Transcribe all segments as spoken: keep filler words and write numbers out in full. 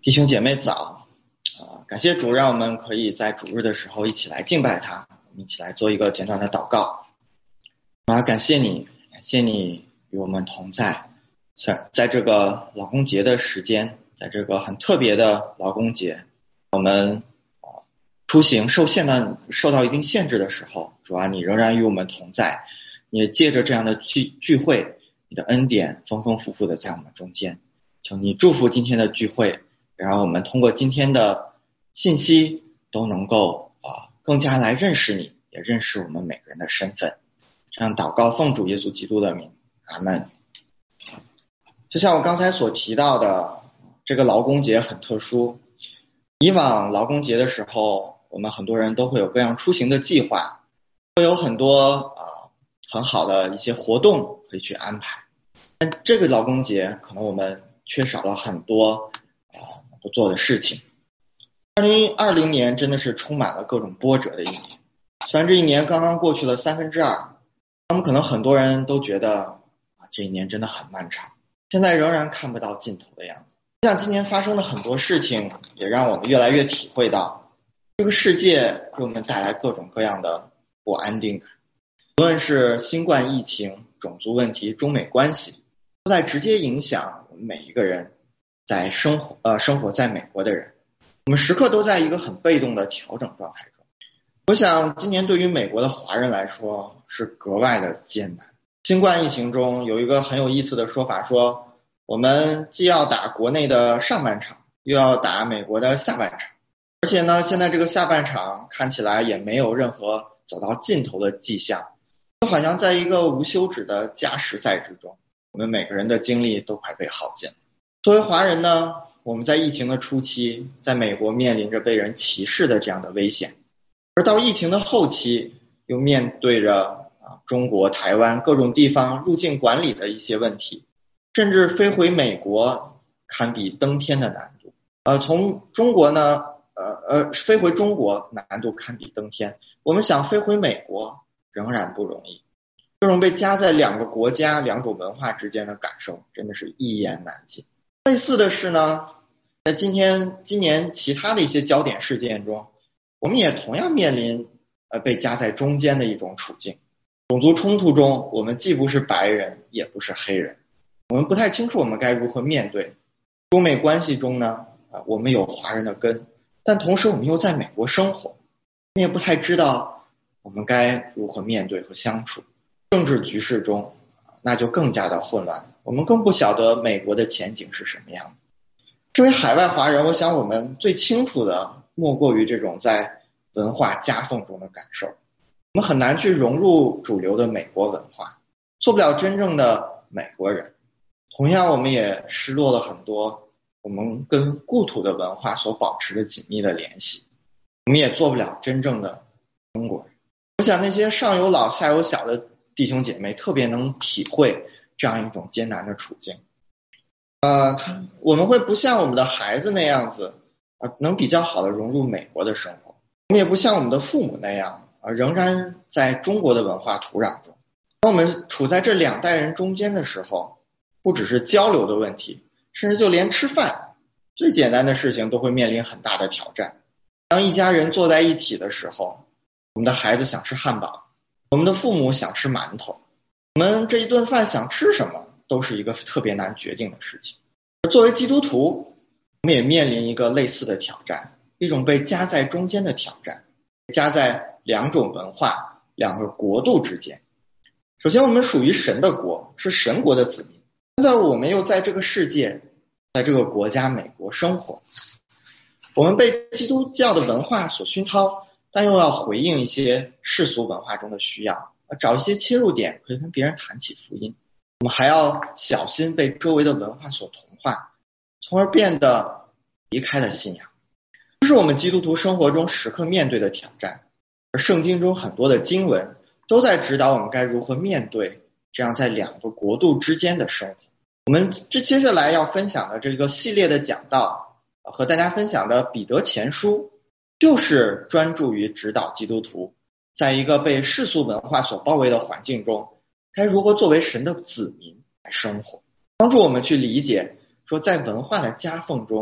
弟兄姐妹早啊！感谢主，让我们可以在主日的时候一起来敬拜他，我们一起来做一个简短的祷告。啊，感谢你，感谢你与我们同在，在这个劳工节的时间，在这个很特别的劳工节，我们啊出行受限的受到一定限制的时候，主啊，你仍然与我们同在，你也借着这样的聚聚会，你的恩典丰丰富富的在我们中间，求你祝福今天的聚会。然后我们通过今天的信息都能够啊更加来认识你，也认识我们每个人的身份。这样祷告奉主耶稣基督的名，阿们。就像我刚才所提到的，这个劳工节很特殊。以往劳工节的时候，我们很多人都会有各样出行的计划，会有很多啊很好的一些活动可以去安排。但这个劳工节可能我们缺少了很多啊做的事情。二零二零年真的是充满了各种波折的一年，虽然这一年刚刚过去了三分之二，我们可能很多人都觉得啊这一年真的很漫长，现在仍然看不到尽头的样子。像今年发生的很多事情，也让我们越来越体会到，这个世界给我们带来各种各样的不安定感，无论是新冠疫情、种族问题、中美关系，都在直接影响我们每一个人。在生活呃生活在美国的人，我们时刻都在一个很被动的调整状态中。我想今年对于美国的华人来说是格外的艰难。新冠疫情中有一个很有意思的说法，说我们既要打国内的上半场，又要打美国的下半场，而且呢现在这个下半场看起来也没有任何走到尽头的迹象，就好像在一个无休止的加时赛之中，我们每个人的精力都快被耗尽了。作为华人呢，我们在疫情的初期，在美国面临着被人歧视的这样的危险，而到疫情的后期，又面对着啊中国、台湾各种地方入境管理的一些问题，甚至飞回美国堪比登天的难度。呃，从中国呢，呃呃，飞回中国难度堪比登天，我们想飞回美国仍然不容易。这种被夹在两个国家、两种文化之间的感受，真的是一言难尽。类似的是呢，在今天今年其他的一些焦点事件中，我们也同样面临呃被夹在中间的一种处境。种族冲突中，我们既不是白人，也不是黑人，我们不太清楚我们该如何面对。中美关系中呢，呃，我们有华人的根，但同时我们又在美国生活，我们也不太知道我们该如何面对和相处。政治局势中，那就更加的混乱，我们更不晓得美国的前景是什么样的。作为海外华人，我想我们最清楚的莫过于这种在文化夹缝中的感受。我们很难去融入主流的美国文化，做不了真正的美国人。同样，我们也失落了很多我们跟故土的文化所保持的紧密的联系，我们也做不了真正的中国人。我想那些上有老下有小的弟兄姐妹特别能体会这样一种艰难的处境。呃，我们会不像我们的孩子那样子，呃，能比较好的融入美国的生活。我们也不像我们的父母那样，呃，仍然在中国的文化土壤中。当我们处在这两代人中间的时候，不只是交流的问题，甚至就连吃饭最简单的事情都会面临很大的挑战。当一家人坐在一起的时候，我们的孩子想吃汉堡，我们的父母想吃馒头，我们这一顿饭想吃什么都是一个特别难决定的事情。作为基督徒，我们也面临一个类似的挑战，一种被夹在中间的挑战，夹在两种文化、两个国度之间。首先，我们属于神的国，是神国的子民，现在我们又在这个世界，在这个国家美国生活，我们被基督教的文化所熏陶，但又要回应一些世俗文化中的需要，找一些切入点可以跟别人谈起福音。我们还要小心被周围的文化所同化，从而变得离开了信仰。这是我们基督徒生活中时刻面对的挑战，而圣经中很多的经文都在指导我们该如何面对这样在两个国度之间的生活。我们这接下来要分享的这个系列的讲道，和大家分享的彼得前书，就是专注于指导基督徒在一个被世俗文化所包围的环境中，该如何作为神的子民来生活，帮助我们去理解说在文化的夹缝中，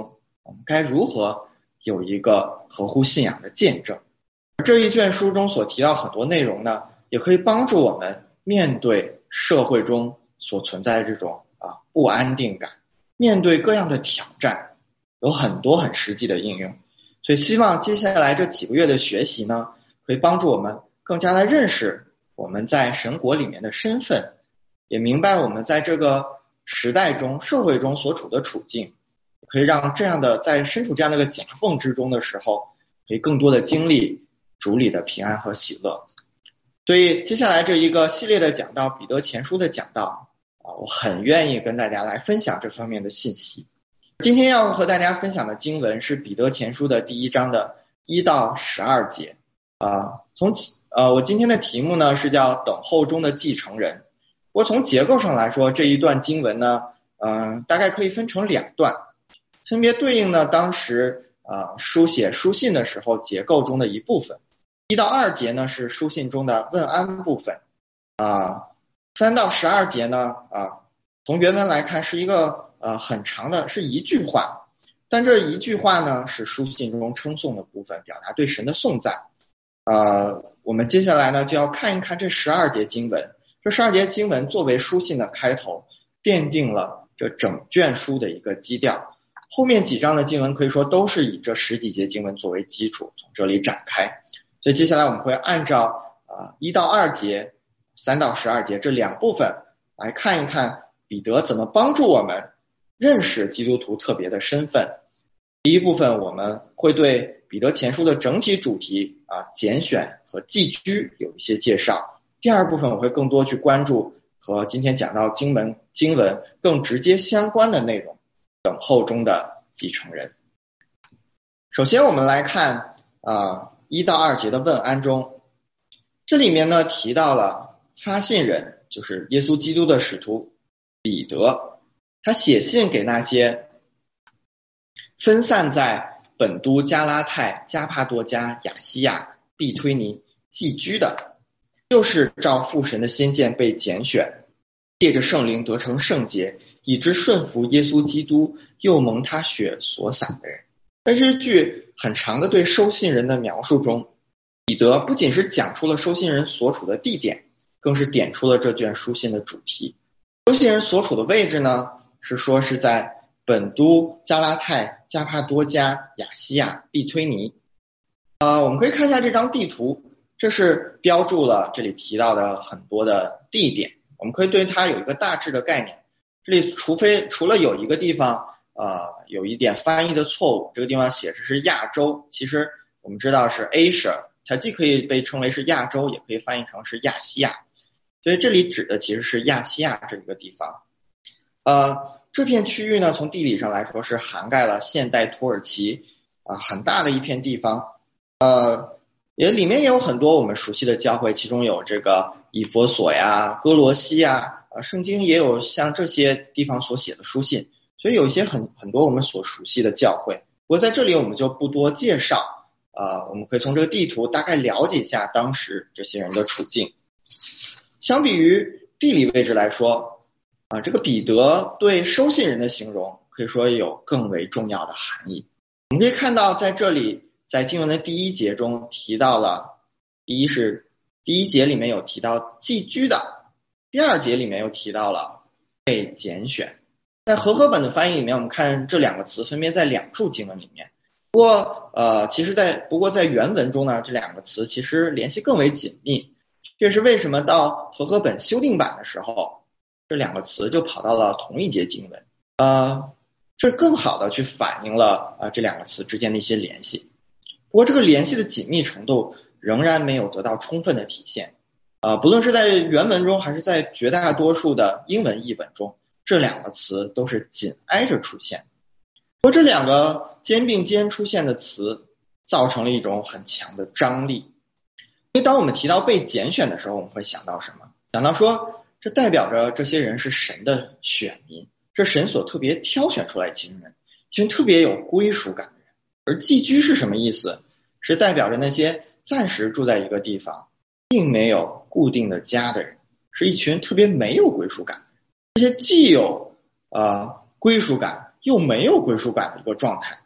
我们该如何有一个合乎信仰的见证。这一卷书中所提到很多内容呢，也可以帮助我们面对社会中所存在的这种啊不安定感，面对各样的挑战，有很多很实际的应用。所以希望接下来这几个月的学习呢，可以帮助我们更加的认识我们在神国里面的身份，也明白我们在这个时代中社会中所处的处境，可以让这样的在身处这样的一个夹缝之中的时候，可以更多的经历主里的平安和喜乐。所以接下来这一个系列的讲道，彼得前书的讲道啊，我很愿意跟大家来分享这方面的信息。今天要和大家分享的经文是彼得前书的第一章的一到十二节啊。从呃，我今天的题目呢是叫等候中的继承人。不过从结构上来说，这一段经文呢，嗯、呃，大概可以分成两段，分别对应呢当时呃书写书信的时候结构中的一部分。一到二节呢是书信中的问安部分，啊，三到十二节呢，啊，从原文来看是一个呃很长的，是一句话，但这一句话呢是书信中称颂的部分，表达对神的颂赞。呃，我们接下来呢就要看一看这十二节经文，这十二节经文作为书信的开头，奠定了这整卷书的一个基调。后面几章的经文可以说都是以这十几节经文作为基础，从这里展开。所以接下来我们会按照啊一到二节、三到十二节这两部分来看一看彼得怎么帮助我们认识基督徒特别的身份。第一部分我们会对彼得前书的整体主题啊拣选和寄居有一些介绍。第二部分我会更多去关注和今天讲到经文经文更直接相关的内容，等候中的继承人。首先我们来看啊一到二节的问安中，这里面呢提到了发信人，就是耶稣基督的使徒彼得，他写信给那些分散在本都、加拉太、加帕多加、亚西亚、庇推尼寄居的，就是照父神的先见被拣选，借着圣灵得成圣洁，以致顺服耶稣基督，又蒙他血所洒的人。在这句很长的对收信人的描述中，彼得不仅是讲出了收信人所处的地点，更是点出了这卷书信的主题。收信人所处的位置呢，是说是在本都、加拉太、加帕多加、亚西亚、庇推尼。呃，我们可以看一下这张地图，这是标注了这里提到的很多的地点，我们可以对它有一个大致的概念。这里除非除了有一个地方呃，有一点翻译的错误，这个地方写的是亚洲，其实我们知道是 Asia， 它既可以被称为是亚洲，也可以翻译成是亚细亚，所以这里指的其实是亚细亚这个地方。呃，这片区域呢，从地理上来说是涵盖了现代土耳其啊、呃、很大的一片地方，呃，也里面也有很多我们熟悉的教会，其中有这个以弗所呀、哥罗西呀，呃，圣经也有像这些地方所写的书信。所以有一些很很多我们所熟悉的教会，不过在这里我们就不多介绍，呃，我们可以从这个地图大概了解一下当时这些人的处境。相比于地理位置来说，啊、呃，这个彼得对收信人的形容可以说有更为重要的含义。我们可以看到在这里，在经文的第一节中提到了，第一是第一节里面有提到寄居的，第二节里面又提到了被拣选。在和合本的翻译里面，我们看这两个词分别在两处经文里面。不过，呃，其实在不过在原文中呢，这两个词其实联系更为紧密。这是为什么到和合本修订版的时候，这两个词就跑到了同一节经文。呃，这更好的去反映了呃这两个词之间的一些联系。不过，这个联系的紧密程度仍然没有得到充分的体现。呃，不论是在原文中，还是在绝大多数的英文译本中，这两个词都是紧挨着出现，不过这两个肩并肩出现的词造成了一种很强的张力。因为当我们提到被拣选的时候，我们会想到什么？想到说这代表着这些人是神的选民，这神所特别挑选出来一群人，一群特别有归属感的人。而寄居是什么意思？是代表着那些暂时住在一个地方并没有固定的家的人，是一群特别没有归属感的人。这些既有呃归属感又没有归属感的一个状态，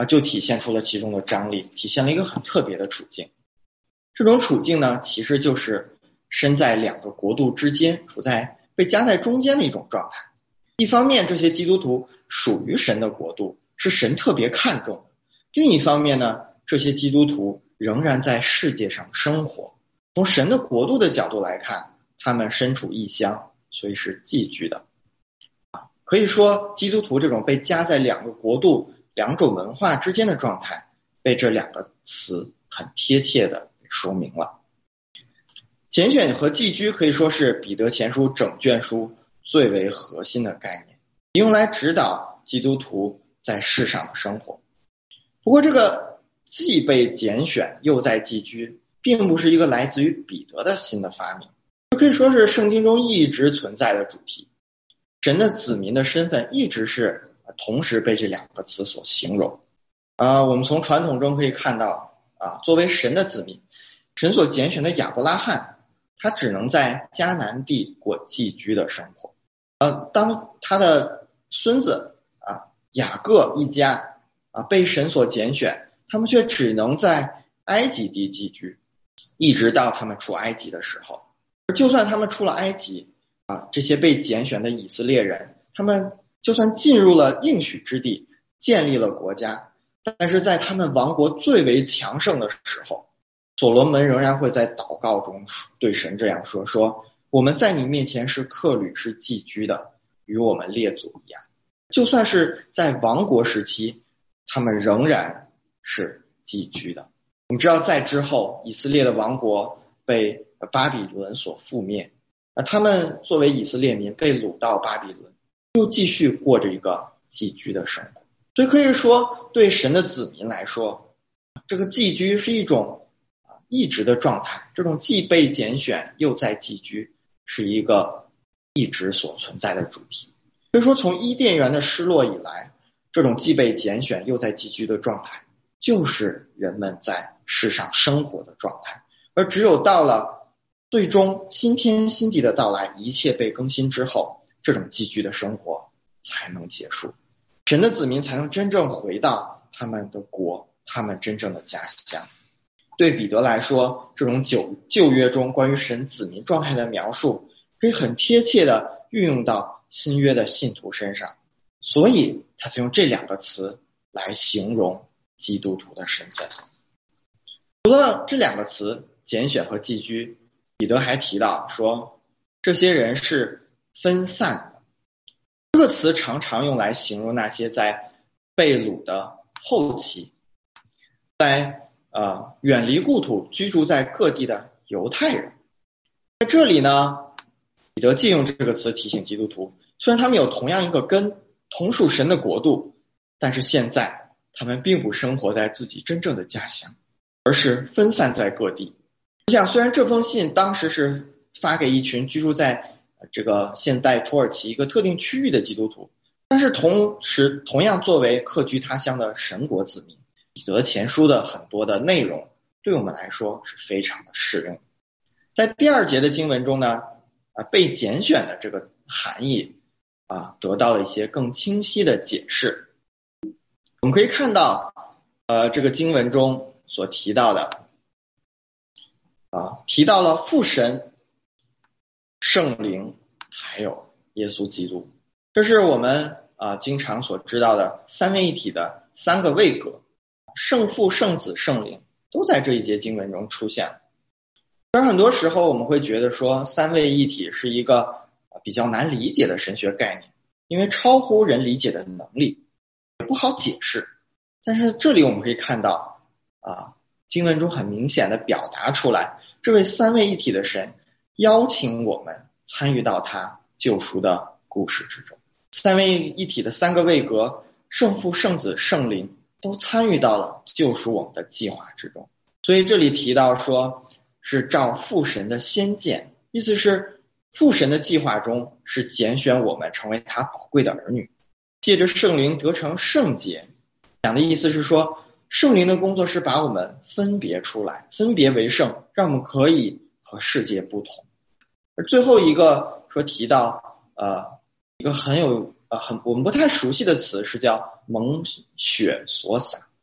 啊，就体现出了其中的张力，体现了一个很特别的处境。这种处境呢，其实就是身在两个国度之间，处在被夹在中间的一种状态。一方面，这些基督徒属于神的国度，是神特别看重的；另一方面呢，这些基督徒仍然在世界上生活。从神的国度的角度来看，他们身处异乡，所以是寄居的。可以说，基督徒这种被夹在两个国度、两种文化之间的状态，被这两个词很贴切的说明了。拣选和寄居可以说是彼得前书整卷书最为核心的概念，用来指导基督徒在世上的生活。不过这个既被拣选又在寄居，并不是一个来自于彼得的新的发明，这可以说是圣经中一直存在的主题。神的子民的身份一直是同时被这两个词所形容。啊，我们从传统中可以看到，啊，作为神的子民，神所拣选的亚伯拉罕，他只能在迦南地过寄居的生活。呃，当他的孙子啊雅各一家啊被神所拣选，他们却只能在埃及地寄居，一直到他们出埃及的时候。而就算他们出了埃及啊，这些被拣选的以色列人，他们就算进入了应许之地，建立了国家，但是在他们王国最为强盛的时候，所罗门仍然会在祷告中对神这样说：说我们在你面前是客旅，是寄居的，与我们列祖一样。就算是在王国时期，他们仍然是寄居的。我们知道在之后，以色列的王国被巴比伦所覆灭，他们作为以色列民被掳到巴比伦，又继续过着一个寄居的生活。所以可以说，对神的子民来说，这个寄居是一种一直的状态，这种既被拣选又在寄居，是一个一直所存在的主题。所以说，从伊甸园的失落以来，这种既被拣选又在寄居的状态，就是人们在世上生活的状态。而只有到了最终新天新地的到来，一切被更新之后，这种寄居的生活才能结束，神的子民才能真正回到他们的国，他们真正的家乡。对彼得来说，这种旧旧约中关于神子民状态的描述，可以很贴切的运用到新约的信徒身上，所以他才用这两个词来形容基督徒的身份。除了这两个词拣选和寄居，彼得还提到说，这些人是分散的。这个词常常用来形容那些在被掳的后期，在呃远离故土居住在各地的犹太人。在这里呢，彼得借用这个词提醒基督徒，虽然他们有同样一个根，同属神的国度，但是现在他们并不生活在自己真正的家乡，而是分散在各地。我想，虽然这封信当时是发给一群居住在这个现代土耳其一个特定区域的基督徒，但是同时同样作为客居他乡的神国子民，彼得前书的很多的内容对我们来说是非常的适用。在第二节的经文中呢，啊，被拣选的这个含义啊，得到了一些更清晰的解释。我们可以看到，呃，这个经文中所提到的，啊，提到了父神、圣灵，还有耶稣基督，这是我们啊经常所知道的三位一体的三个位格，圣父、圣子、圣灵都在这一节经文中出现。而很多时候我们会觉得说，三位一体是一个比较难理解的神学概念，因为超乎人理解的能力，也不好解释。但是这里我们可以看到啊，经文中很明显的表达出来，这位三位一体的神邀请我们参与到他救赎的故事之中。三位一体的三个位格，圣父、圣子、圣灵都参与到了救赎我们的计划之中。所以这里提到说，是照父神的先见，意思是父神的计划中是拣选我们成为他宝贵的儿女，借着圣灵得成圣洁。讲的意思是说，圣灵的工作是把我们分别出来，分别为圣，让我们可以和世界不同。而最后一个说提到呃一个很有呃很我们不太熟悉的词，是叫蒙血所洒。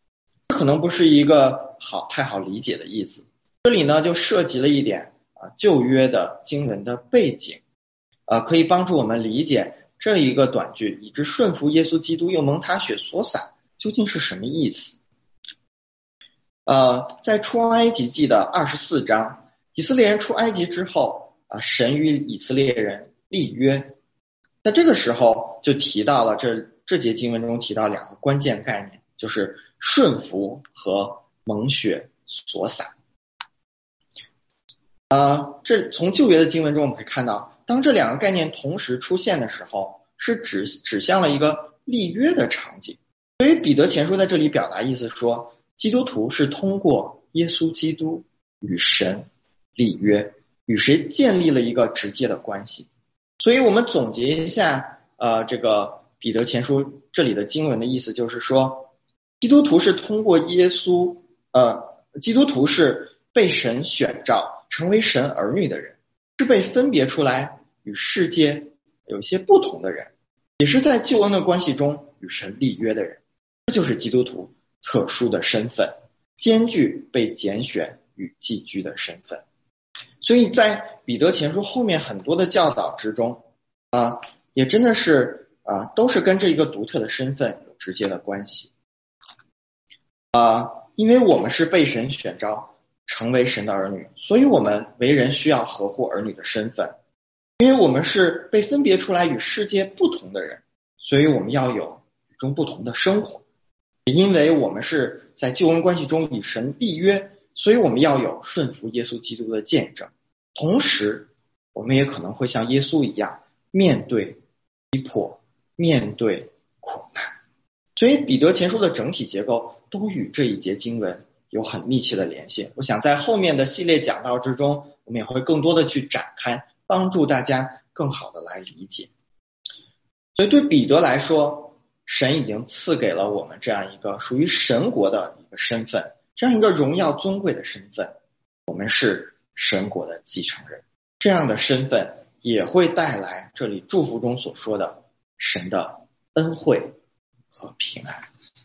可能不是一个好太好理解的意思。这里呢就涉及了一点啊旧约的经文的背景，呃，可以帮助我们理解这一个短句以致顺服耶稣基督又蒙他血所洒究竟是什么意思。呃，在出埃及记的二十四章，以色列人出埃及之后啊，神与以色列人立约，在这个时候就提到了这这节经文中提到两个关键概念，就是顺服和蒙血所洒。呃，这从旧约的经文中我们可以看到，当这两个概念同时出现的时候，是指指向了一个立约的场景。所以彼得前书在这里表达意思说，基督徒是通过耶稣基督与神立约，与谁建立了一个直接的关系。所以我们总结一下呃，这个彼得前书这里的经文的意思，就是说基督徒是通过耶稣呃，基督徒是被神选召成为神儿女的人，是被分别出来与世界有些不同的人，也是在救恩的关系中与神立约的人。这就是基督徒特殊的身份，兼具被拣选与寄居的身份。所以在彼得前书后面很多的教导之中啊，也真的是啊，都是跟这一个独特的身份有直接的关系啊，因为我们是被神选召成为神的儿女，所以我们为人需要合乎儿女的身份。因为我们是被分别出来与世界不同的人，所以我们要有与众不同的生活。因为我们是在救恩关系中与神立约，所以我们要有顺服耶稣基督的见证。同时我们也可能会像耶稣一样面对逼迫，面对苦难。所以彼得前书的整体结构都与这一节经文有很密切的联系。我想在后面的系列讲道之中，我们也会更多的去展开，帮助大家更好的来理解。所以对彼得来说，神已经赐给了我们这样一个属于神国的一个身份，这样一个荣耀尊贵的身份，我们是神国的继承人。这样的身份也会带来这里祝福中所说的神的恩惠和平安。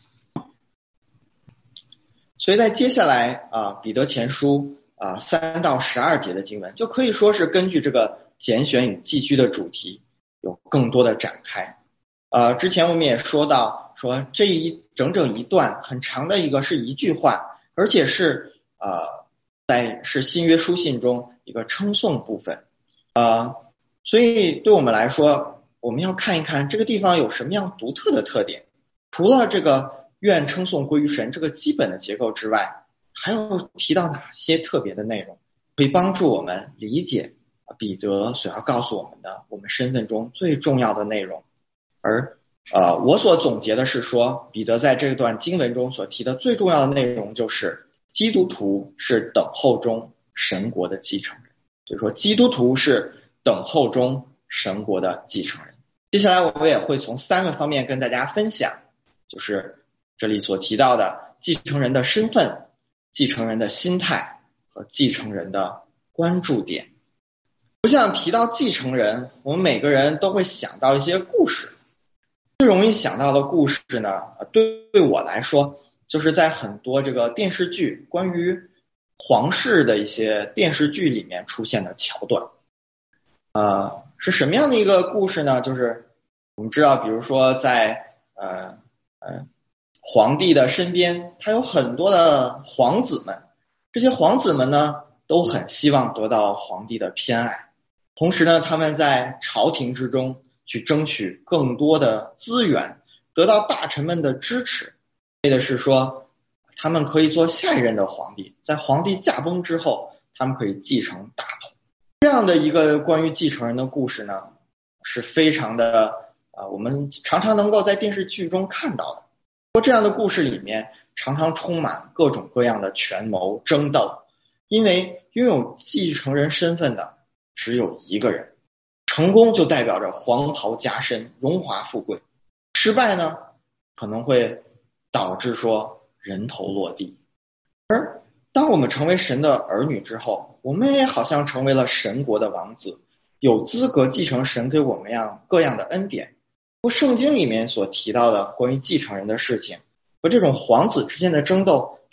所以在接下来啊，彼得前书啊三到十二节的经文，就可以说是根据这个拣选与寄居的主题有更多的展开。呃，之前我们也说到，说这一整整一段很长的一个是一句话，而且是呃在是新约书信中一个称颂部分。呃，所以对我们来说，我们要看一看这个地方有什么样独特的特点。除了这个愿称颂归于神这个基本的结构之外，还有提到哪些特别的内容，可以帮助我们理解彼得所要告诉我们的我们身份中最重要的内容。而呃，我所总结的是说，彼得在这段经文中所提的最重要的内容就是基督徒是等候中神国的继承人。所以说基督徒是等候中神国的继承人。接下来我们也会从三个方面跟大家分享，就是这里所提到的继承人的身份、继承人的心态和继承人的关注点。不像提到继承人，我们每个人都会想到一些故事。最容易想到的故事呢，对对我来说，就是在很多这个电视剧，关于皇室的一些电视剧里面出现的桥段。呃，是什么样的一个故事呢？就是我们知道，比如说在呃呃皇帝的身边，他有很多的皇子们，这些皇子们呢，都很希望得到皇帝的偏爱，同时呢，他们在朝廷之中去争取更多的资源，得到大臣们的支持，为的是说他们可以做下一任的皇帝，在皇帝驾崩之后，他们可以继承大统。这样的一个关于继承人的故事呢，是非常的啊，我们常常能够在电视剧中看到的。说这样的故事里面常常充满各种各样的权谋争斗，因为拥有继承人身份的只有一个人，成功就代表着黄袍加身、荣华富贵，失败呢可能会导致说人头落地。而当我们成为神的儿女之后，我们也好像成为了神国的王子，有资格继承神给我们样各样的恩典。圣经里面所提到的关于继承人的事情和这种皇子之间的争斗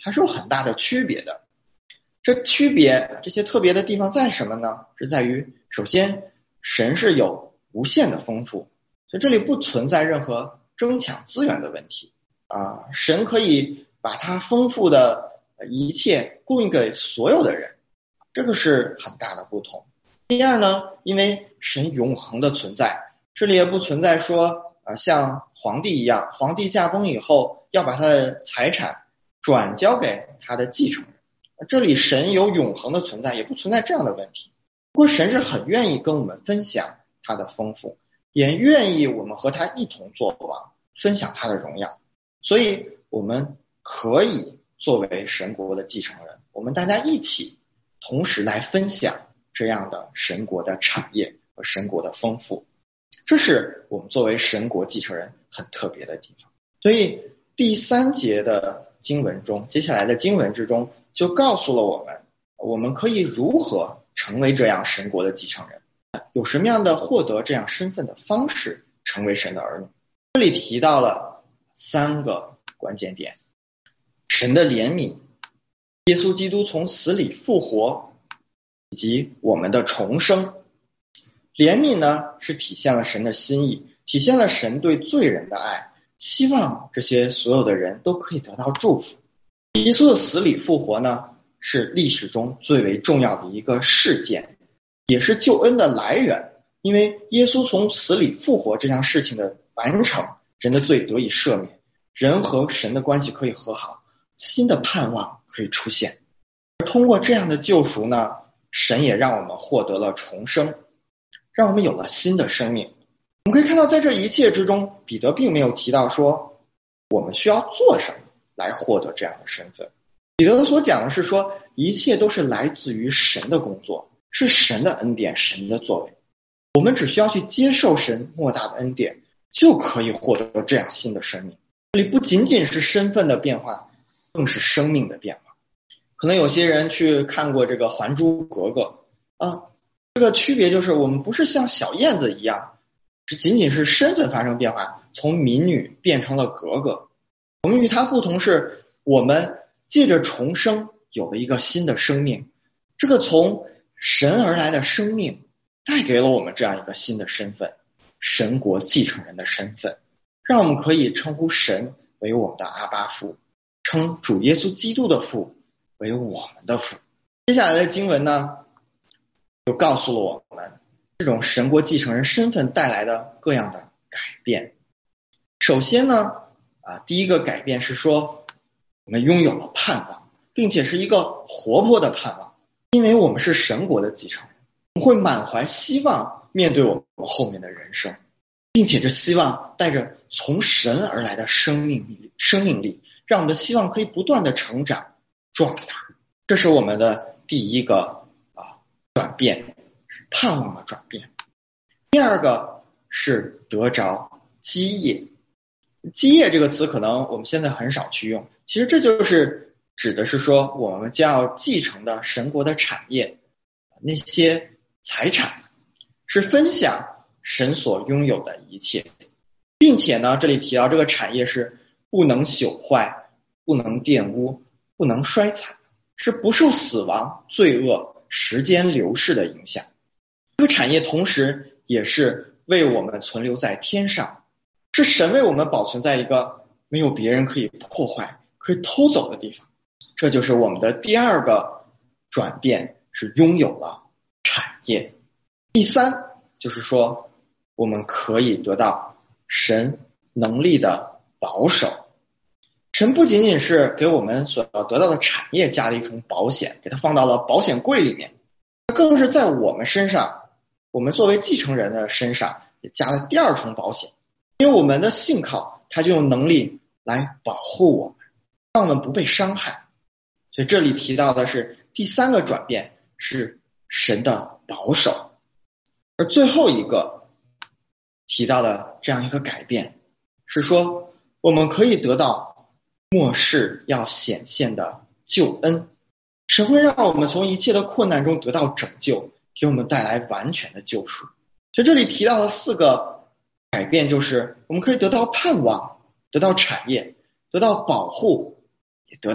还是有很大的区别的。这区别，这些特别的地方在什么呢？是在于，首先，神是有无限的丰富，所以这里不存在任何争抢资源的问题啊。神可以把他丰富的一切供应给所有的人，这个是很大的不同。第二呢，因为神永恒的存在，这里也不存在说啊，像皇帝一样，皇帝驾崩以后要把他的财产转交给他的继承人。这里神有永恒的存在，也不存在这样的问题。不过神是很愿意跟我们分享他的丰富，也愿意我们和他一同作王，分享他的荣耀。所以我们可以作为神国的继承人，我们大家一起同时来分享这样的神国的产业和神国的丰富，这是我们作为神国继承人很特别的地方。所以第三节的经文中，接下来的经文之中就告诉了我们，我们可以如何成为这样神国的继承人，有什么样的获得这样身份的方式，成为神的儿女。这里提到了三个关键点：神的怜悯，耶稣基督从死里复活，以及我们的重生。怜悯呢，是体现了神的心意，体现了神对罪人的爱，希望这些所有的人都可以得到祝福。耶稣的死里复活呢，是历史中最为重要的一个事件，也是救恩的来源。因为耶稣从死里复活这项事情的完成，人的罪得以赦免，人和神的关系可以和好，新的盼望可以出现。而通过这样的救赎呢，神也让我们获得了重生，让我们有了新的生命。我们可以看到，在这一切之中，彼得并没有提到说我们需要做什么来获得这样的身份。彼得所讲的是说，一切都是来自于神的工作，是神的恩典，神的作为。我们只需要去接受神莫大的恩典，就可以获得这样新的生命。这里不仅仅是身份的变化，更是生命的变化。可能有些人去看过这个《还珠格格》啊，这个区别就是我们不是像小燕子一样，只仅仅是身份发生变化，从民女变成了格格。我们与它不同是，我们借着重生有了一个新的生命，这个从神而来的生命带给了我们这样一个新的身份，神国继承人的身份，让我们可以称呼神为我们的阿爸父，称主耶稣基督的父为我们的父。接下来的经文呢，就告诉了我们这种神国继承人身份带来的各样的改变。首先呢，啊，第一个改变是说，我们拥有了盼望，并且是一个活泼的盼望，因为我们是神国的继承人，我们会满怀希望面对我们后面的人生，并且这希望带着从神而来的生命力，生命力，让我们的希望可以不断的成长壮大。这是我们的第一个啊转变，是盼望的转变。第二个是得着基业。基业这个词可能我们现在很少去用，其实这就是指的是说我们将要继承的神国的产业，那些财产是分享神所拥有的一切，并且呢，这里提到这个产业是不能朽坏，不能玷污，不能衰残，是不受死亡、罪恶、时间流逝的影响。这个产业同时也是为我们存留在天上，是神为我们保存在一个没有别人可以破坏、可以偷走的地方。这就是我们的第二个转变，是拥有了产业。第三就是说，我们可以得到神能力的保守。神不仅仅是给我们所要得到的产业加了一重保险，给它放到了保险柜里面，更是在我们身上，我们作为继承人的身上也加了第二重保险。因为我们的信靠，它就有能力来保护我们，让我们不被伤害。所以这里提到的是第三个转变，是神的保守。而最后一个提到的这样一个改变，是说我们可以得到末世要显现的救恩。神会让我们从一切的困难中得到拯救，给我们带来完全的救赎。所以这里提到的四个改变，就是我们可以得到盼望，得到产业，得到保护，也得到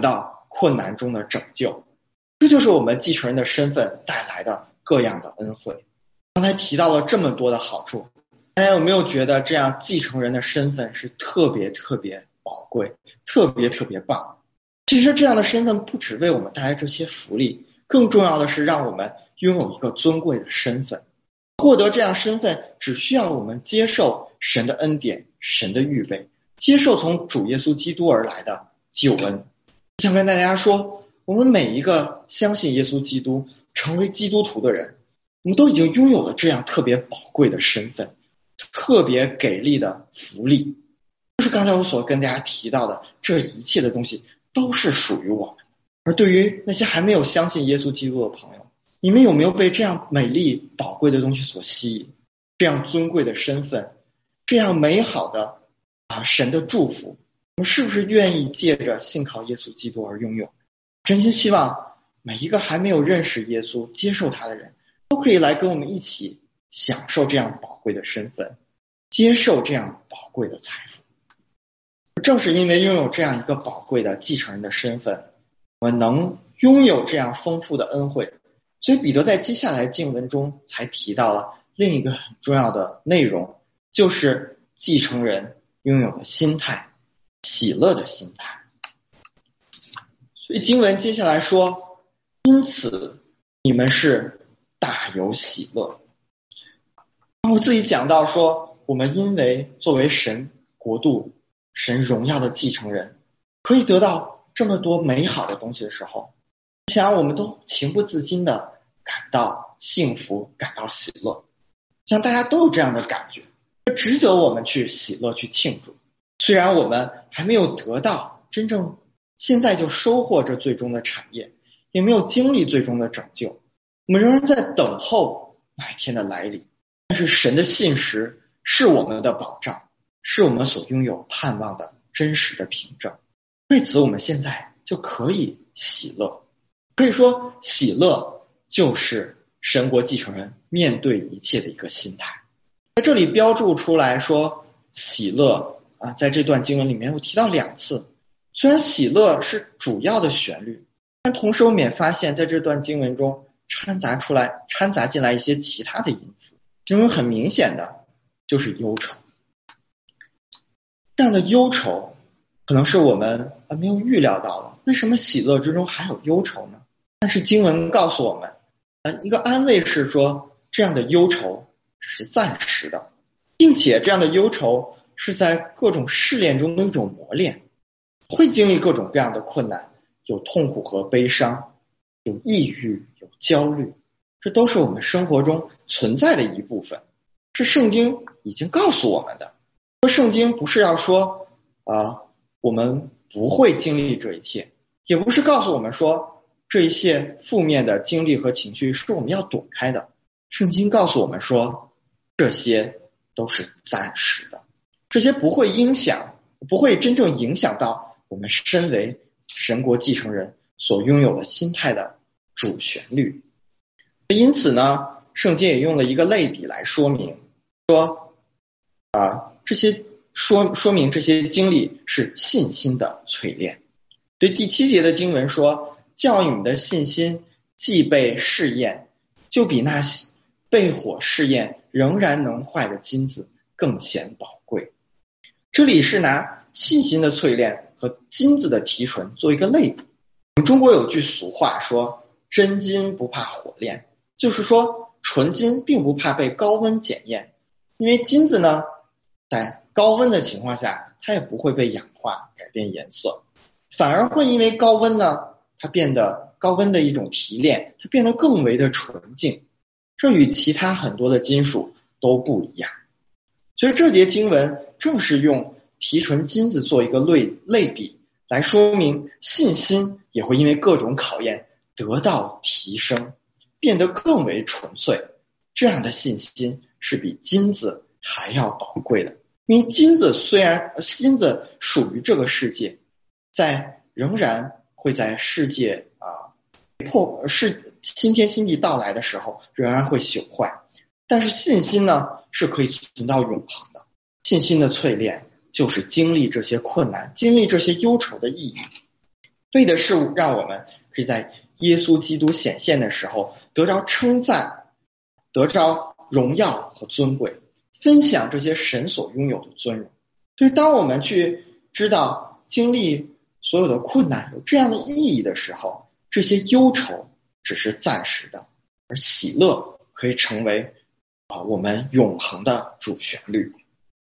困难中的拯救。这就是我们继承人的身份带来的各样的恩惠。刚才提到了这么多的好处，大家有没有觉得这样继承人的身份是特别特别宝贵，特别特别棒？其实这样的身份不只为我们带来这些福利，更重要的是让我们拥有一个尊贵的身份。获得这样身份只需要我们接受神的恩典，神的预备，接受从主耶稣基督而来的救恩。我想跟大家说，我们每一个相信耶稣基督成为基督徒的人，我们都已经拥有了这样特别宝贵的身份，特别给力的福利。就是刚才我所跟大家提到的，这一切的东西都是属于我们。而对于那些还没有相信耶稣基督的朋友，你们有没有被这样美丽宝贵的东西所吸引？这样尊贵的身份，这样美好的啊神的祝福，我们是不是愿意借着信靠耶稣基督而拥有？真心希望每一个还没有认识耶稣接受他的人都可以来跟我们一起享受这样宝贵的身份，接受这样宝贵的财富。正是因为拥有这样一个宝贵的继承人的身份，我们能拥有这样丰富的恩惠，所以彼得在接下来经文中才提到了另一个很重要的内容，就是继承人拥有的心态，喜乐的心态。所以经文接下来说，因此你们是大有喜乐。我自己讲到说，我们因为作为神国度神荣耀的继承人，可以得到这么多美好的东西的时候，我想我们都情不自禁的感到幸福，感到喜乐。像大家都有这样的感觉，值得我们去喜乐，去庆祝。虽然我们还没有得到真正现在就收获这最终的产业，也没有经历最终的拯救，我们仍然在等候那一天的来临。但是神的信实是我们的保障，是我们所拥有盼望的真实的凭证。为此我们现在就可以喜乐。可以说喜乐就是神国继承人面对一切的一个心态。在这里标注出来说喜乐啊，在这段经文里面我提到两次，虽然喜乐是主要的旋律，但同时我们也发现在这段经文中掺杂出来掺杂进来一些其他的因素，其中很明显的就是忧愁。这样的忧愁可能是我们没有预料到的，为什么喜乐之中还有忧愁呢？但是经文告诉我们，呃，一个安慰是说，这样的忧愁是暂时的，并且这样的忧愁是在各种试炼中的一种磨练，会经历各种各样的困难，有痛苦和悲伤，有抑郁，有焦虑，这都是我们生活中存在的一部分，是圣经已经告诉我们的。圣经不是要说啊、呃，我们不会经历这一切，也不是告诉我们说这一切负面的经历和情绪是我们要躲开的。圣经告诉我们说，这些都是暂时的，这些不会影响，不会真正影响到我们身为神国继承人所拥有的心态的主旋律。因此呢，圣经也用了一个类比来说明，说啊、呃，这些说说明这些经历是信心的淬炼。对第七节的经文说，叫你们的信心既被试验，就比那被火试验仍然能坏的金子更显宝贵。这里是拿信心的淬炼和金子的提纯做一个类比。我们中国有句俗话说，真金不怕火炼，就是说纯金并不怕被高温检验，因为金子呢在高温的情况下它也不会被氧化改变颜色，反而会因为高温呢它变得高温的一种提炼，它变得更为的纯净，这与其他很多的金属都不一样。所以这节经文正是用提纯金子做一个类类比，来说明信心也会因为各种考验得到提升，变得更为纯粹。这样的信心是比金子还要宝贵的，因为金子虽然金子属于这个世界，在仍然会在世界啊破是新天新地到来的时候仍然会朽坏，但是信心呢是可以存到永恒的。信心的淬炼就是经历这些困难，经历这些忧愁的意义。 为的是让我们可以在耶稣基督显现的时候得着称赞，得着荣耀和尊贵，分享这些神所拥有的尊荣。所以当我们去知道经历所有的困难有这样的意义的时候，这些忧愁只是暂时的，而喜乐可以成为啊我们永恒的主旋律。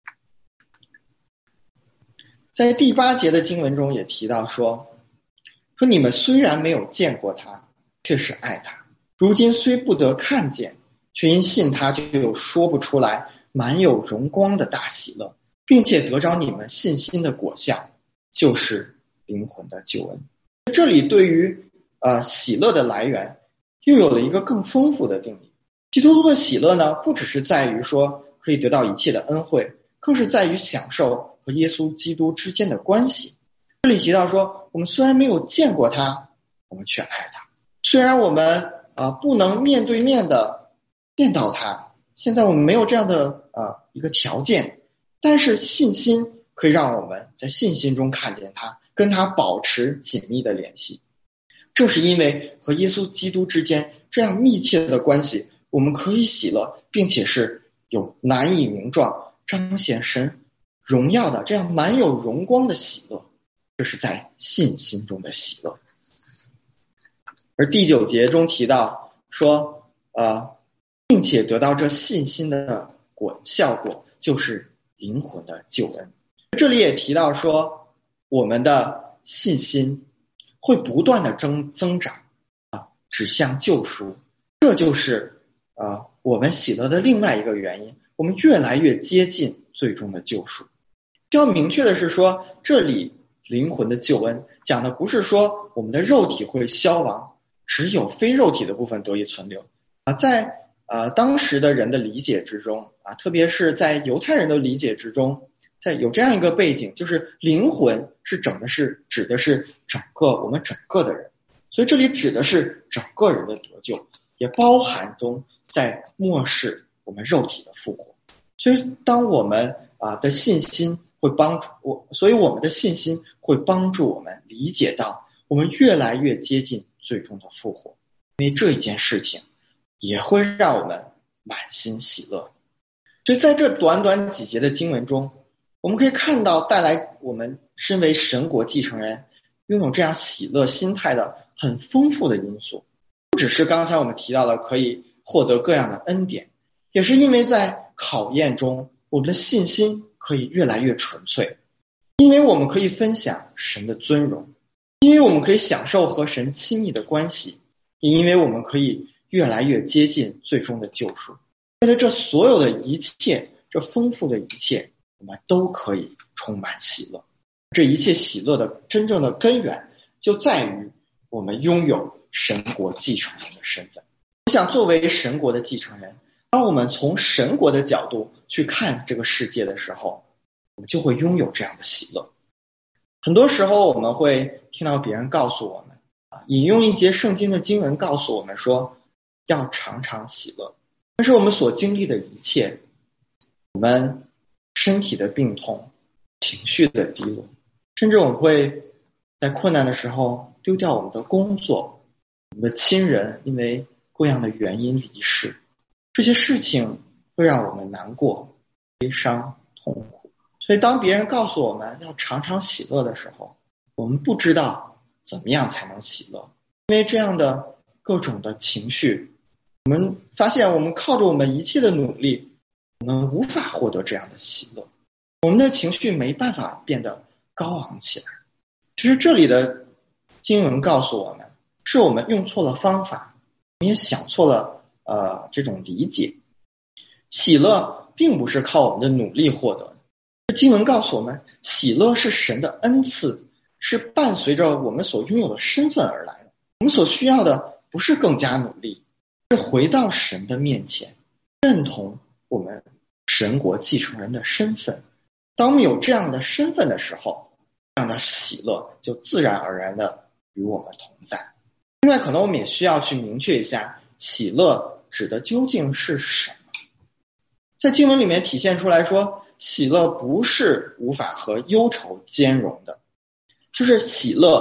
在第八节的经文中也提到说，说你们虽然没有见过他，却是爱他；如今虽不得看见，却因信他，就有说不出来满有荣光的大喜乐，并且得着你们信心的果效，就是灵魂的救恩。这里对于呃喜乐的来源又有了一个更丰富的定义。基督徒的喜乐呢，不只是在于说可以得到一切的恩惠，更是在于享受和耶稣基督之间的关系。这里提到说，我们虽然没有见过他，我们却爱他；虽然我们啊、呃、不能面对面的见到他，现在我们没有这样的呃一个条件，但是信心可以让我们在信心中看见他，跟他保持紧密的联系。正是因为和耶稣基督之间这样密切的关系，我们可以喜乐，并且是有难以名状、彰显神荣耀的这样满有荣光的喜乐，这是在信心中的喜乐。而第九节中提到说，呃，并且得到这信心的果效果，就是灵魂的救恩。这里也提到说，我们的信心会不断的增增长啊，指向救赎。这就是呃我们喜乐的另外一个原因，我们越来越接近最终的救赎。需要明确的是说，这里灵魂的救恩讲的不是说我们的肉体会消亡，只有非肉体的部分得以存留啊。在呃当时的人的理解之中啊，特别是在犹太人的理解之中，在有这样一个背景，就是灵魂是整的是指的是整个我们整个的人，所以这里指的是整个人的得救，也包含中在末世我们肉体的复活。所以当我们啊的信心会帮助我，所以我们的信心会帮助我们理解到我们越来越接近最终的复活，因为这一件事情也会让我们满心喜乐。所以在这短短几节的经文中，我们可以看到带来我们身为神国继承人拥有这样喜乐心态的很丰富的因素。不只是刚才我们提到的可以获得各样的恩典，也是因为在考验中我们的信心可以越来越纯粹，因为我们可以分享神的尊荣，因为我们可以享受和神亲密的关系，也因为我们可以越来越接近最终的救赎。为了这所有的一切，这丰富的一切，我们都可以充满喜乐。这一切喜乐的真正的根源就在于我们拥有神国继承人的身份。我想作为神国的继承人，当我们从神国的角度去看这个世界的时候，我们就会拥有这样的喜乐。很多时候我们会听到别人告诉我们啊，引用一节圣经的经文告诉我们说要常常喜乐。但是我们所经历的一切，我们身体的病痛，情绪的低落，甚至我们会在困难的时候丢掉我们的工作，我们的亲人因为各样的原因离世，这些事情会让我们难过、悲伤、痛苦。所以当别人告诉我们要常常喜乐的时候，我们不知道怎么样才能喜乐，因为这样的各种的情绪，我们发现我们靠着我们一切的努力，我们无法获得这样的喜乐，我们的情绪没办法变得高昂起来。其实这里的经文告诉我们，是我们用错了方法，我们也想错了呃这种理解。喜乐并不是靠我们的努力获得的，经文告诉我们，喜乐是神的恩赐，是伴随着我们所拥有的身份而来的。我们所需要的不是更加努力，是回到神的面前，认同我们神国继承人的身份。当我们有这样的身份的时候，这样的喜乐就自然而然的与我们同在。另外可能我们也需要去明确一下，喜乐指的究竟是什么。在经文里面体现出来说，喜乐不是无法和忧愁兼容的，就是喜乐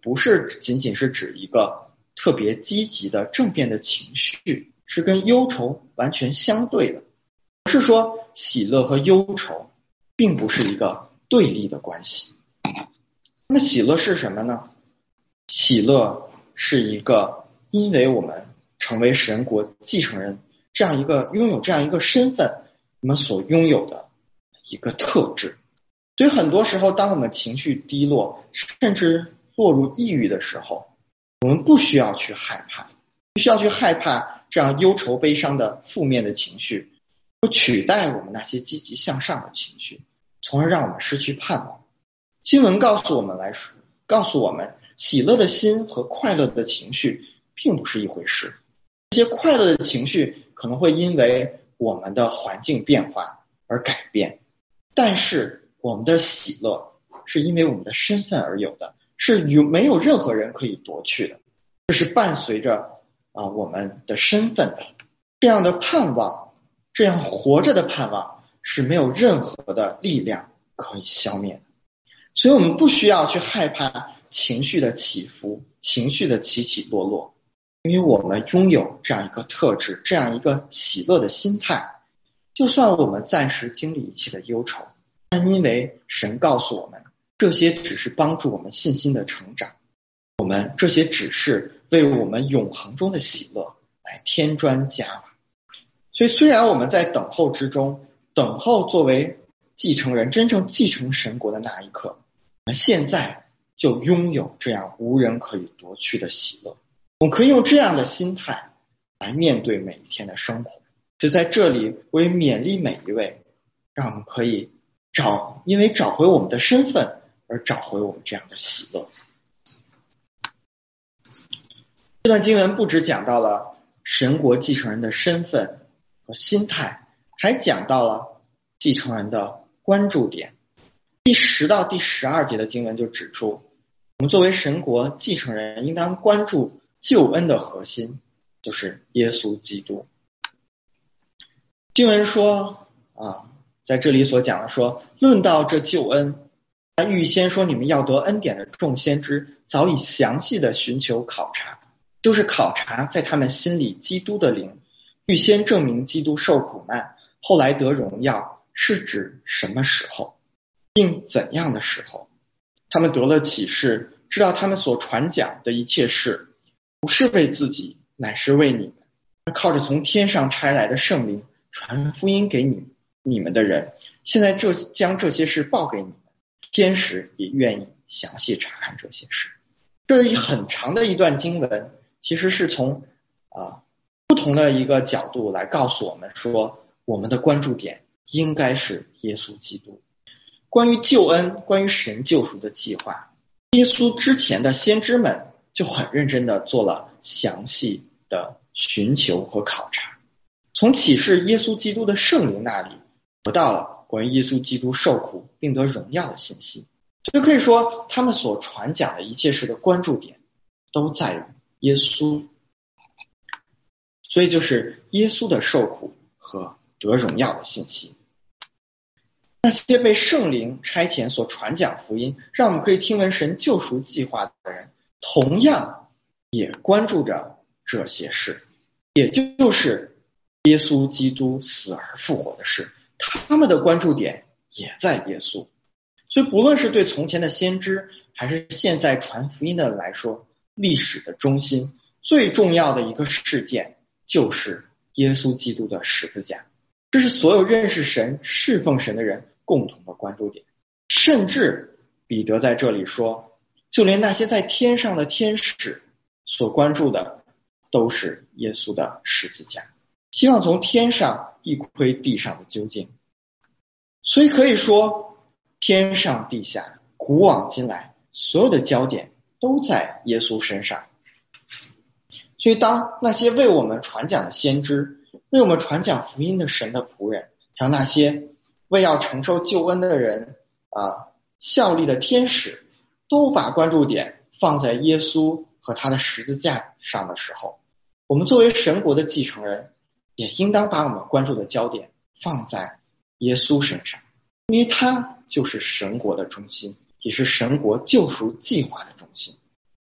不是仅仅是指一个特别积极的正面的情绪，是跟忧愁完全相对的。不是说喜乐和忧愁并不是一个对立的关系。那么喜乐是什么呢？喜乐是一个因为我们成为神国继承人这样一个拥有这样一个身份，我们所拥有的一个特质。所以很多时候当我们情绪低落，甚至落入抑郁的时候，我们不需要去害怕，不需要去害怕这样忧愁悲伤的负面的情绪会取代我们那些积极向上的情绪，从而让我们失去盼望。经文告诉我们来说，告诉我们喜乐的心和快乐的情绪并不是一回事。这些快乐的情绪可能会因为我们的环境变化而改变，但是我们的喜乐是因为我们的身份而有的，是有没有任何人可以夺去的，这是伴随着啊我们的身份的。这样的盼望，这样活着的盼望是没有任何的力量可以消灭的。所以我们不需要去害怕情绪的起伏，情绪的起起落落，因为我们拥有这样一个特质，这样一个喜乐的心态。就算我们暂时经历一切的忧愁，但因为神告诉我们，这些只是帮助我们信心的成长，我们这些只是为我们永恒中的喜乐来添砖加瓦。所以虽然我们在等候之中，等候作为继承人真正继承神国的那一刻，我们现在就拥有这样无人可以夺去的喜乐。我们可以用这样的心态来面对每一天的生活。就在这里为勉励每一位，让我们可以找因为找回我们的身份而找回我们这样的喜乐。这段经文不只讲到了神国继承人的身份和心态，还讲到了继承人的关注点。第十到第十二节的经文就指出，我们作为神国继承人应当关注救恩的核心，就是耶稣基督。经文说啊，在这里所讲的说，论到这救恩，他预先说你们要得恩典的众先知早已详细的寻求考察，就是考察在他们心里基督的灵，预先证明基督受苦难，后来得荣耀，是指什么时候，并怎样的时候。他们得了启示，知道他们所传讲的一切事不是为自己，乃是为你们，靠着从天上差来的圣灵传福音给你你们的人，现在这将这些事报给你们，天使也愿意详细查看这些事。这一很长的一段经文，其实是从啊不同的一个角度来告诉我们说，我们的关注点应该是耶稣基督。关于救恩，关于神救赎的计划，耶稣之前的先知们就很认真的做了详细的寻求和考察，从启示耶稣基督的圣灵那里得到了关于耶稣基督受苦并得荣耀的信息。就可以说他们所传讲的一切事的关注点都在于耶稣，所以就是耶稣的受苦和得荣耀的信息。那些被圣灵差遣所传讲福音，让我们可以听闻神救赎计划的人，同样也关注着这些事，也就是耶稣基督死而复活的事，他们的关注点也在耶稣。所以不论是对从前的先知，还是现在传福音的人来说，历史的中心最重要的一个事件就是耶稣基督的十字架，这是所有认识神侍奉神的人共同的关注点。甚至彼得在这里说，就连那些在天上的天使所关注的都是耶稣的十字架，希望从天上一窥地上的究竟。所以可以说，天上地下古往今来所有的焦点都在耶稣身上。所以当那些为我们传讲的先知，为我们传讲福音的神的仆人，还有那些为要承受救恩的人啊效力的天使，都把关注点放在耶稣和他的十字架上的时候，我们作为神国的继承人，也应当把我们关注的焦点放在耶稣身上，因为他就是神国的中心，也是神国救赎计划的中心。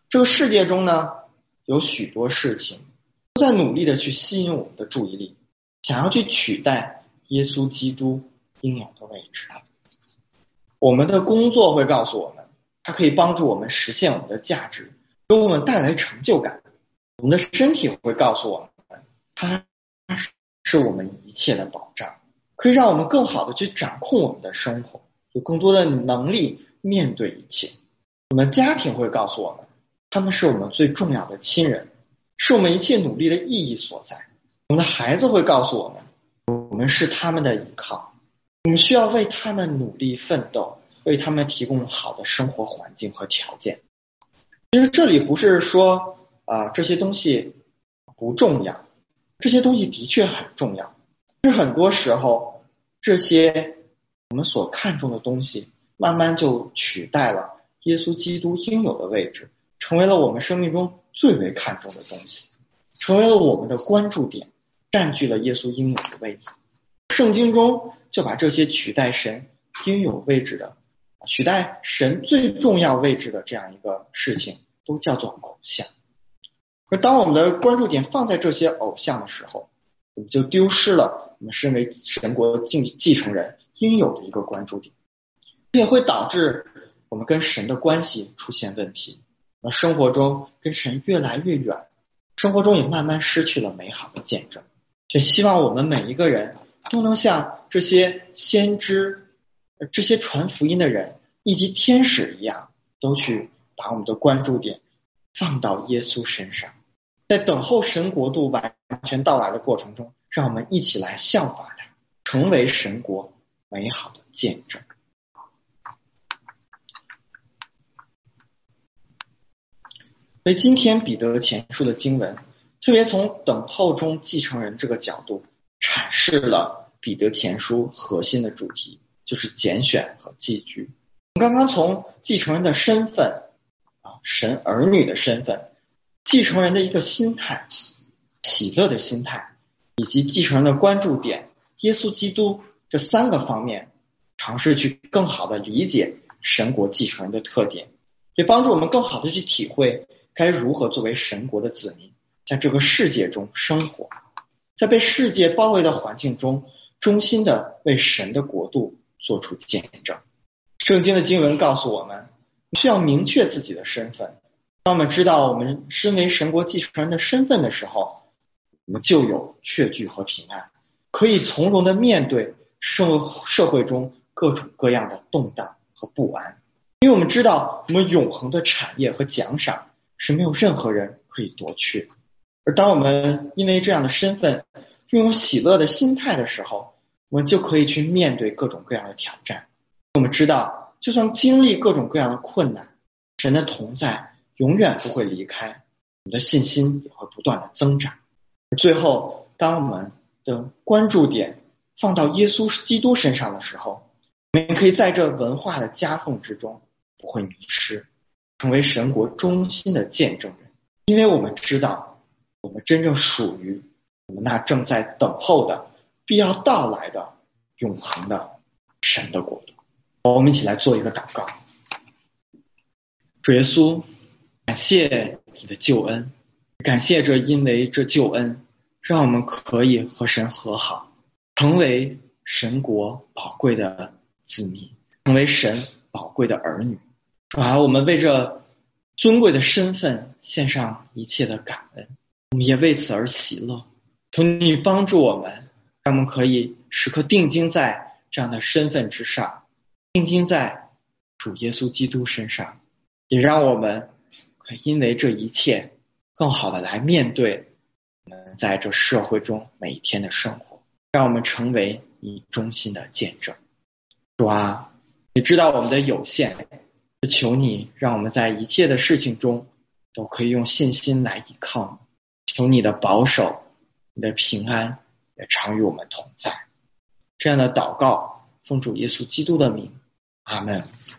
这个世界中呢，有许多事情都在努力的去吸引我们的注意力，想要去取代耶稣基督应有的位置。我们的工作会告诉我们，它可以帮助我们实现我们的价值，给我们带来成就感。我们的身体会告诉我们，它是我们一切的保障，可以让我们更好的去掌控我们的生活，有更多的能力面对一切。我们家庭会告诉我们，他们是我们最重要的亲人，是我们一切努力的意义所在。我们的孩子会告诉我们，我们是他们的依靠，我们需要为他们努力奋斗，为他们提供好的生活环境和条件。其实这里不是说啊、呃、这些东西不重要，这些东西的确很重要，但是很多时候这些我们所看重的东西慢慢就取代了耶稣基督应有的位置，成为了我们生命中最为看重的东西，成为了我们的关注点，占据了耶稣应有的位置。圣经中就把这些取代神应有位置的，取代神最重要位置的这样一个事情都叫做偶像。而当我们的关注点放在这些偶像的时候，我们就丢失了我们身为神国继继承人应有的一个关注点，也会导致我们跟神的关系出现问题，那生活中跟神越来越远，生活中也慢慢失去了美好的见证。所以希望我们每一个人都能像这些先知、这些传福音的人以及天使一样，都去把我们的关注点放到耶稣身上，在等候神国度完全到来的过程中，让我们一起来效法他，成为神国美好的见证。所以今天彼得前书的经文特别从等候中继承人这个角度阐释了彼得前书核心的主题，就是拣选和寄居。我们刚刚从继承人的身份啊，神儿女的身份，继承人的一个心态，喜乐的心态，以及继承人的关注点耶稣基督这三个方面，尝试去更好的理解神国继承人的特点，也帮助我们更好的去体会该如何作为神国的子民在这个世界中生活，在被世界包围的环境中衷心的为神的国度做出见证。圣经的经文告诉我们，需要明确自己的身份。当我们知道我们身为神国继承人的身份的时候，我们就有确据和平安，可以从容的面对社社会中各种各样的动荡和不安，因为我们知道我们永恒的产业和奖赏是没有任何人可以夺去的。而当我们因为这样的身份拥有喜乐的心态的时候，我们就可以去面对各种各样的挑战。我们知道就算经历各种各样的困难，神的同在永远不会离开，我们的信心也会不断的增长。最后当我们的关注点放到耶稣基督身上的时候，我们可以在这文化的夹缝之中不会迷失，成为神国中心的见证人。因为我们知道我们真正属于我们那正在等候的必要到来的永恒的神的国度。我们一起来做一个祷告。主耶稣，感谢你的救恩，感谢这因为这救恩让我们可以和神和好，成为神国宝贵的子民，成为神宝贵的儿女。啊，我们为这尊贵的身份献上一切的感恩，我们也为此而喜乐。求你帮助我们，让我们可以时刻定睛在这样的身份之上，定睛在主耶稣基督身上，也让我们可以因为这一切更好的来面对我们在这社会中每一天的生活，让我们成为你忠心的见证。主啊，你知道我们的有限，求你让我们在一切的事情中都可以用信心来依靠你，求你的保守，你的平安也常与我们同在。这样的祷告奉主耶稣基督的名，阿们。